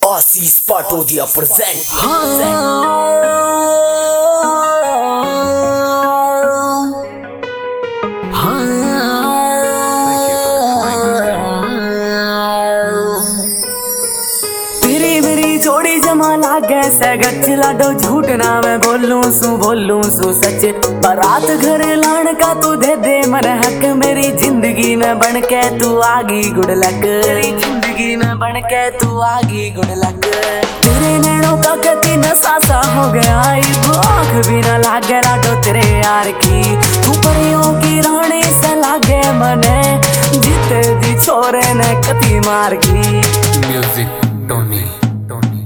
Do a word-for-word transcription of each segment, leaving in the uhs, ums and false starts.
आशीष Patodia present. तेरी मेरी जोड़ी जमा लागे से गच लाडो झूठ ना मैं बोलूं सू बोलूं सू सच। बारात घर लान का तू दे दे मन हक, मेरी जिंदगी में बन के तू आगी गुड लक, मेरी जिंदगी में बन के तू आगी गुड लक। तेरे नैनों का गति नशा सा हो गया, आँख भी ना लागे लाडो तेरे यार की। तू परियों की रानी से लागे मने, जीते दी छोरे ने कती मार की। म्यूजिक टोनी टोनी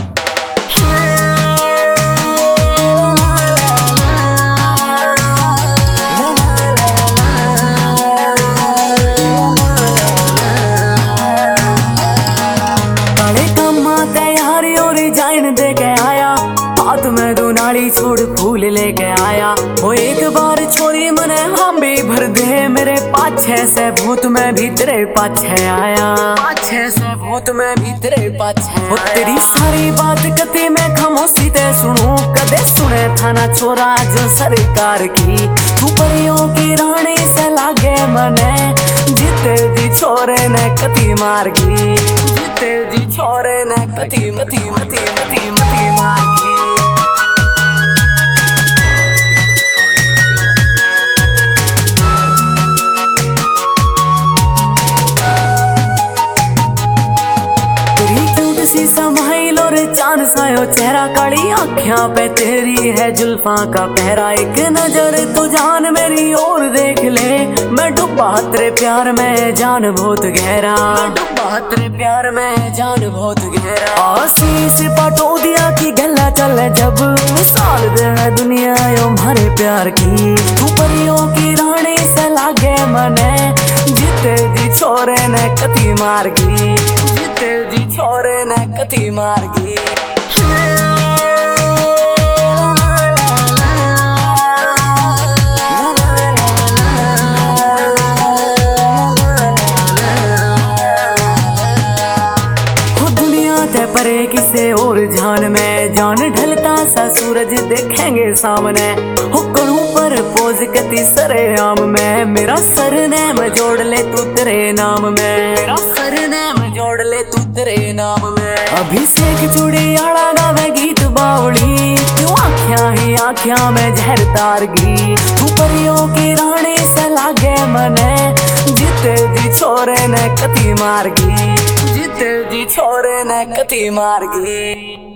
डिजाइन दे के आया, हाथ में दो नाड़ी छोड़ फूल लेके आया। वो एक बार छोरी मने हम भी भर दे, मेरे पाछे से भूत में भी तेरे पाछे आया, पाछे से भूत में भी तेरे पाछे। वो तेरी सारी बात कती मैं खामोशी ते सुनूं, कदे सुने था ना छोरा जो सरकार की। तू परियों की रानी से लागे मने, जीते दी छोरे ने कती मार की, जीते दी छोरे ने कती मती मती मती मती मार की। सी समाइल और चांद सायो चेहरा, काली आँखियां पे तेरी है जुल्फा का पहरा। एक नजर तू जान मेरी ओर देख ले, मैं डूबा तेरे प्यार में जान बहुत गहरा, मैं डूबा तेरे प्यार में जान बहुत गहरा। आशीष पाटोदिया की गल्ला चले जब, मिसाल दे दुनिया यो हमारे प्यार की। तू परियों की रानी से लागे मने, जीते दी छोरे ने कती मार की, जीते दी छोरे ने कती मार की। परे किसे और जान में जान ढलता सा सूरज देखेंगे सामने। हो करूं पर पोज कती सरे आम में, मेरा सरनेम जोड़ ले तू तेरे नाम में, मेरा सरनेम जोड़ ले तू तेरे नाम में। अभिषेक चूड़ियाला गावे गीत बावली, क्यों आँखियां ही आँखियां में जहर तारगी। तू परियों की रानी से लागे मने, जीते दी छोरे ने कती मार की, जीते दी छोरे ने कती मार की।